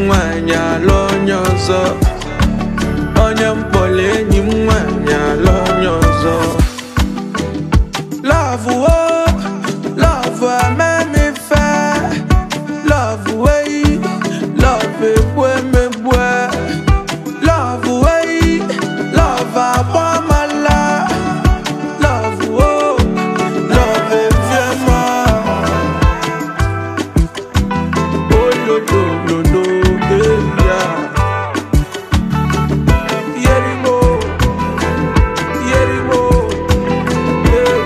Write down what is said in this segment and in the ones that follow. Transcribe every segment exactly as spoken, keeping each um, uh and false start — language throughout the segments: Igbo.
nwanyị alụ onye ọzọ. Onye mkpọrọ enyi m nwanyị alụ onye ọzọ. Love oh, love make me fair. Love way, love ekwe mebwe. Love way, love abamala. Love oh, love eviema. Oh lo lo lo lo, yeah. Yerimo, yerimo, yeah.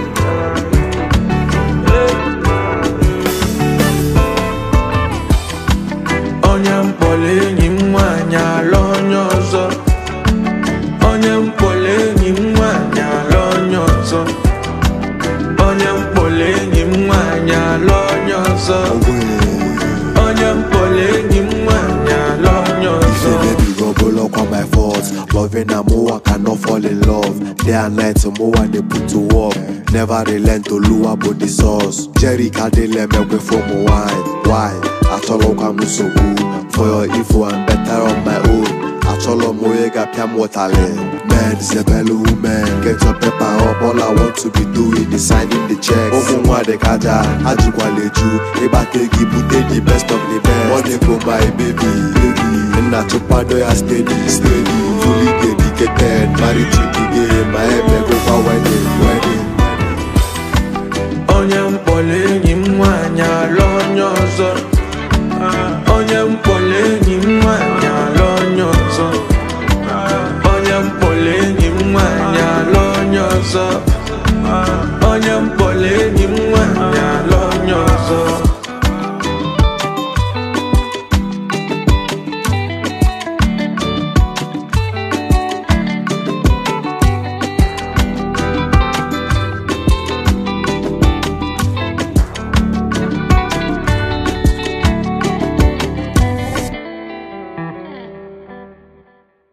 Onye mkpọrọ enyi m nwanyị alụ onye ọzọ. Onye mkpọrọ enyi m nwanyị alụ onye ọzọ. Onye mkpọrọ enyi m nwanyị alụ onye ọzọ. Onye mkpọrọ enyi m nwanyị alụ onye ọzọ. Baby go blow up on my faults. Loving a more, I cannot fall in love. Day and night, more they put to work. Never relent to lure but the source. Jerry Cadele me away from wine. Why? I told you I'm so good. For your info, I'm better on my own. I told you more, got piam waterland. Man, it's a belly woman. Get your paper up. All I want to be doing is signing the checks. Oh, my de kaja, I just want to let you. If I take you, put the best of the best. Money for my baby, baby. And I took part of your steady, steady. Fully dedicated, married to the game. My head never for wedding, wedding. Onye mkpọrọ enyi m nwanyị